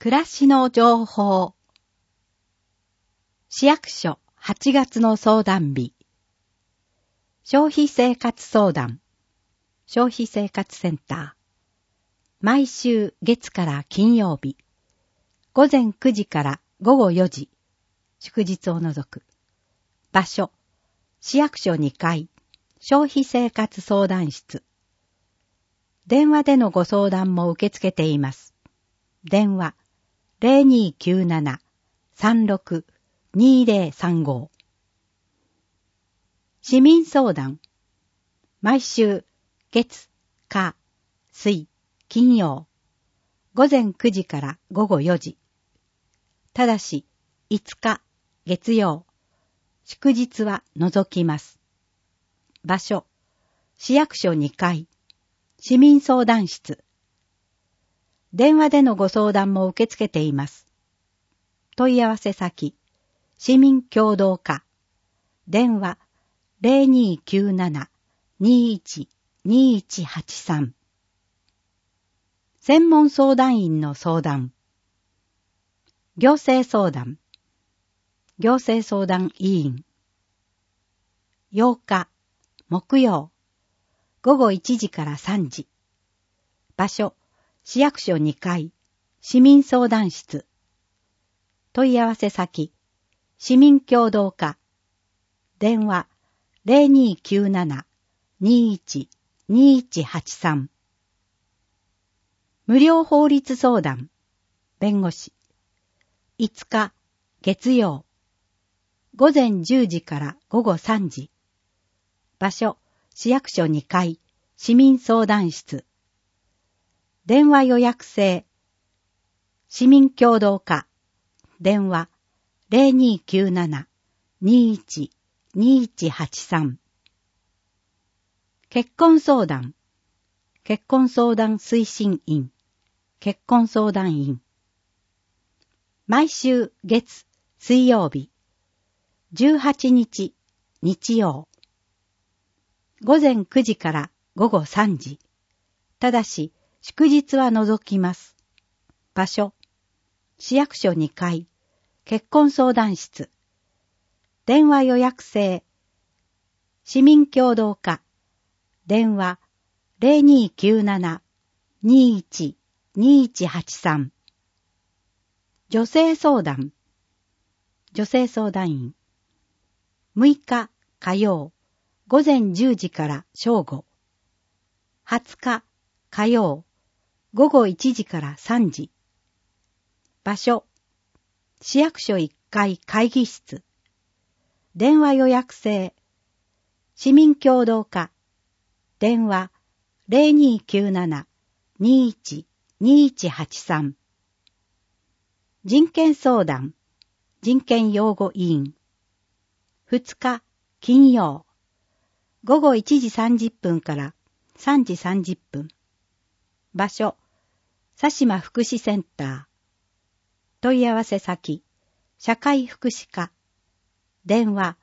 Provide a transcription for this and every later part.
暮らしの情報。市役所8月の相談日。消費生活相談。消費生活センター。毎週月から金曜日。午前9時から午後4時。祝日を除く。場所。市役所2階。消費生活相談室。電話でのご相談も受け付けています。電話。0297-36-2035 市民相談。毎週月、火、水、金曜。午前9時から午後4時。ただし5日、月曜。祝日は除きます。場所。市役所2階。市民相談室。電話でのご相談も受け付けています。問い合わせ先、市民協働課。電話0297-21-2183。専門相談員の相談。行政相談。行政相談委員。8日、木曜。午後1時から3時。場所。市役所2階、市民相談室。問い合わせ先、市民協働課。電話0297-21-2183。無料法律相談、弁護士。5日、月曜。午前10時から午後3時。場所、市役所2階、市民相談室。電話予約制。市民協働課。電話0297-21-2183。結婚相談。結婚相談推進員。結婚相談員。毎週月、水曜日。18日、日曜。午前9時から午後3時。ただし、祝日は除きます。場所。市役所2階。結婚相談室。電話予約制。市民協働課。電話0297-21-2183。女性相談。女性相談員。6日火曜。午前10時から正午。20日火曜。午後1時から3時。場所。市役所1階会議室。電話予約制。市民協働課。電話0297-21-2183。人権相談。人権擁護委員。2日金曜。午後1時30分から3時30分。場所。佐島福祉センター。問い合わせ先。社会福祉課。電話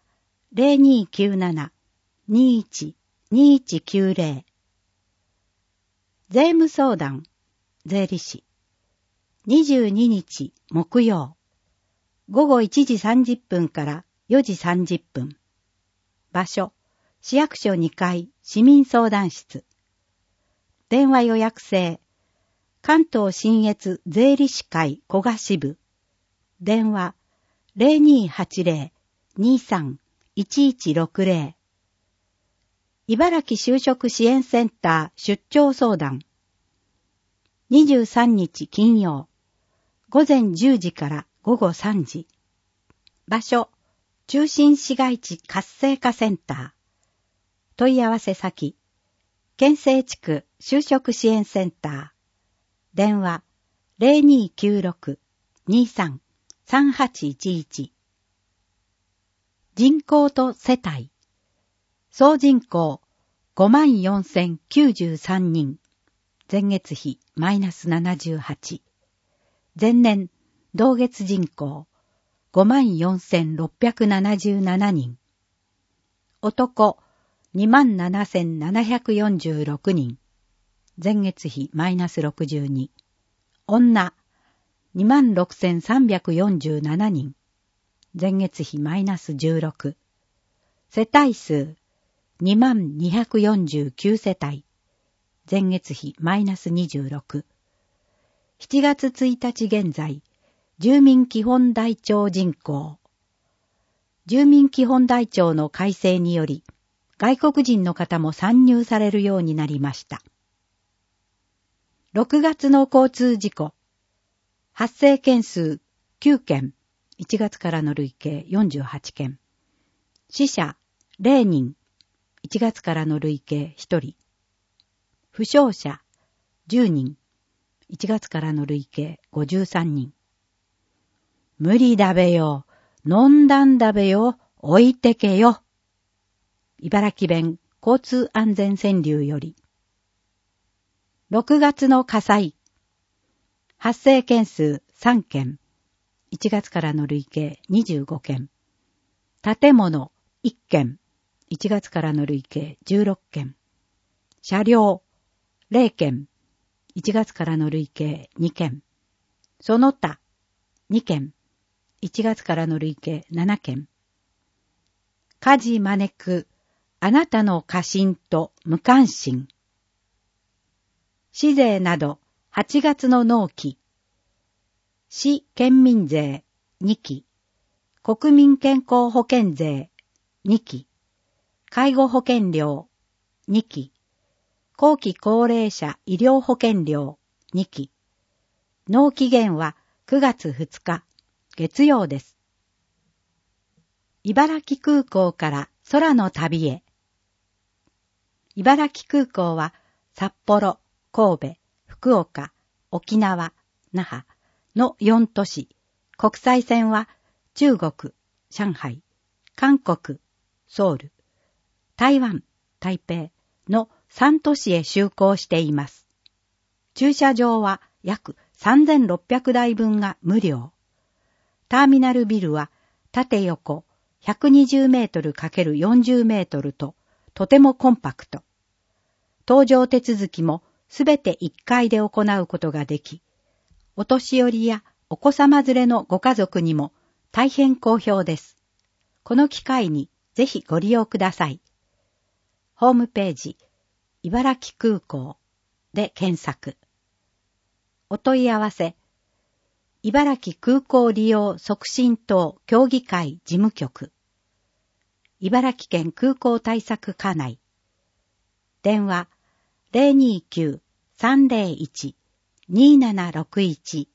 0297-21-2190。税務相談。税理士。22日木曜。午後1時30分から4時30分。場所。市役所2階市民相談室。電話予約制。関東信越税理士会古賀支部。電話0280-23-1160。茨城就職支援センター出張相談。23日金曜。午前10時から午後3時。場所。中心市街地活性化センター。問い合わせ先。県西地区就職支援センター。電話0296-23-3811。人口と世帯。総人口 54,093 人。前月比マイナス78。前年同月人口 54,677 人。男27,746 人。前月比マイナス62。女 26,347 人。前月比マイナス16。世帯数 22,249 世帯。前月比マイナス26。7月1日現在、住民基本台帳人口。住民基本台帳の改正により、外国人の方も参入されるようになりました。6月の交通事故。発生件数9件。1月からの累計48件。死者0人。1月からの累計1人。負傷者10人。1月からの累計53人。無理だべよ。飲んだんだべよ。置いてけよ。茨城弁交通安全川柳より。6月の火災。発生件数3件。1月からの累計25件。建物1件。1月からの累計16件。車両0件。1月からの累計2件。その他2件。1月からの累計7件。火事招くあなたの過信と無関心。市税など8月の納期。市県民税2期。国民健康保険税2期。介護保険料2期。後期高齢者医療保険料2期。納期限は9月2日月曜です。茨城空港から空の旅へ。茨城空港は札幌、神戸、福岡、沖縄、那覇の4都市。国際線は中国、上海、韓国、ソウル、台湾、台北の3都市へ就航しています。駐車場は約3600台分が無料。ターミナルビルは縦横120メートル×40メートルととてもコンパクト。搭乗手続きもすべて1階で行うことができ、お年寄りやお子様連れのご家族にも大変好評です。この機会にぜひご利用ください。ホームページ、茨城空港で検索。お問い合わせ、茨城空港利用促進等協議会事務局。茨城県空港対策課内。電話 029-301-2761